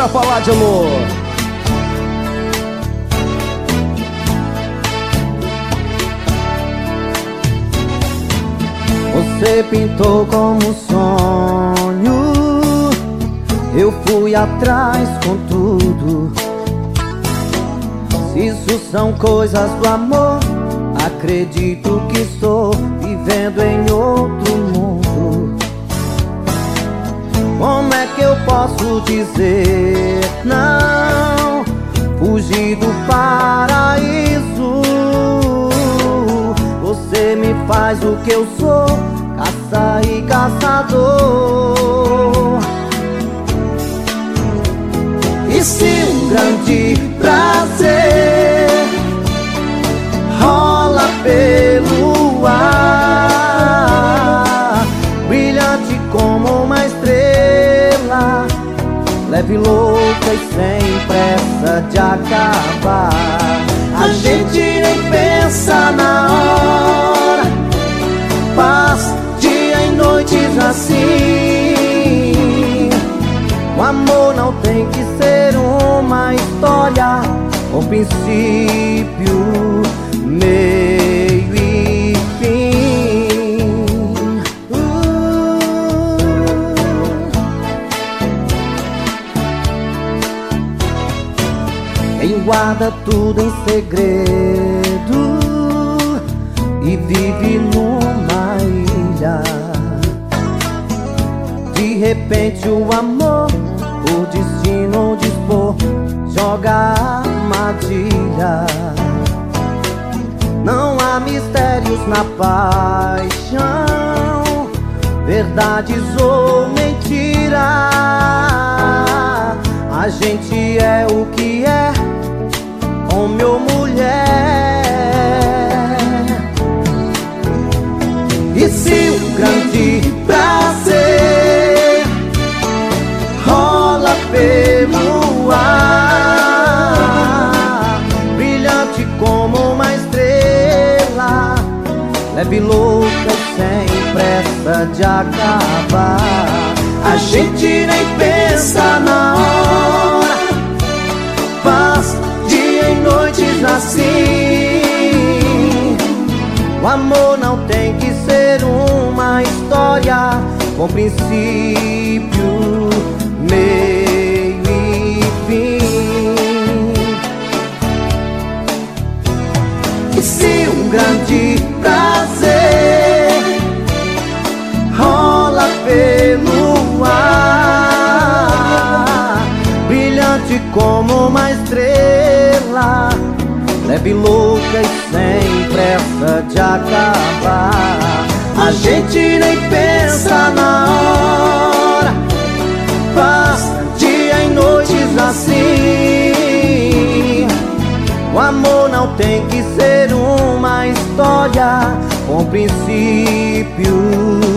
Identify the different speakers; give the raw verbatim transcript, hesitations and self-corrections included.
Speaker 1: pra falar de amor.
Speaker 2: Você pintou como um sonho, eu fui atrás com tudo. Se isso são coisas do amor, acredito que estou vivendo em outro mundo. Como é que eu posso dizer não? Fugir do paraíso. Você me faz o que eu sou, caça e caçador. E se um grande prazer rola pelo ar, brilhante como uma estrela, leve, louca e sem pressa de acabar. A gente nem pensa na hora, paz dia e noites assim. O amor não tem que ser uma história com princípio, meio e fim. uh. Quem guarda tudo em segredo e vive numa ilha, de repente o amor, por destino dispor, joga armadilha. Não há mistérios na paixão, verdades ou mentiras. A gente é o que é, homem ou mulher. E se um grande prazer rola pelo ar, brilhante como uma estrela, leve, louca e sem pressa de acabar. A gente nem pensa na hora, paz dia e noites assim. O amor não tem que ser uma história com princípio, meio e fim. E se um grande prazer rola pelo ar, brilhante como uma estrela, leve, louca e sem pressa de acabar. A gente nem pensa na hora, passa dia e noites assim. O amor não tem que ser uma história com princípio,